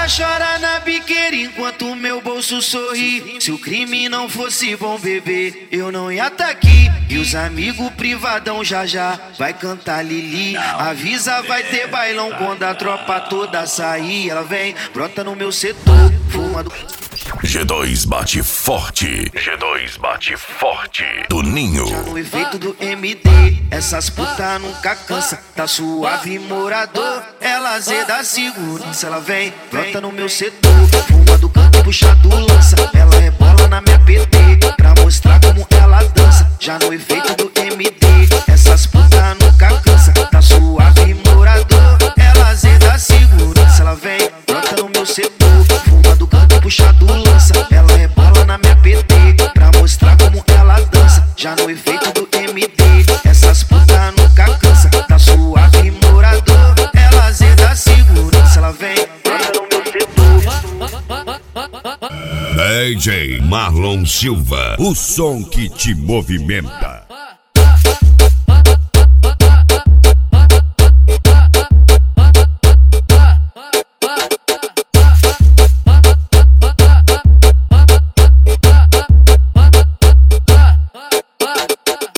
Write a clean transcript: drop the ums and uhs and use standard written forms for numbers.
Ela chora na biqueira enquanto meu bolso sorri. Se o crime não fosse bom, bebê, eu não ia tá aqui. E os amigos privadão já já vai cantar Lili. Avisa, vai ter bailão quando a tropa toda sair. Ela vem, brota no meu setor, fuma do... G2 bate forte. G2 bate forte. Do Ninho. Já no efeito do MD, essas puta nunca cansa. Tá suave, morador. Ela zeda segurança. Ela vem, brota no meu setor. Fuma do canto, puxa do lança. Ela rebola na minha PT pra mostrar como ela dança. Já no efeito do MD, essas puta nunca cansa. Tá suave, morador. Ela zeda segurança. Ela vem, brota no meu setor. Fuma do canto, puxa do lança. Ela rebola na minha PT pra mostrar como ela dança. Já no efeito do MD, essas puta nunca cansa. Tá suave, morador. Ela zeda segurança. Ela vem, brota no meu setor. DJ Marlon Silva, o som que te movimenta.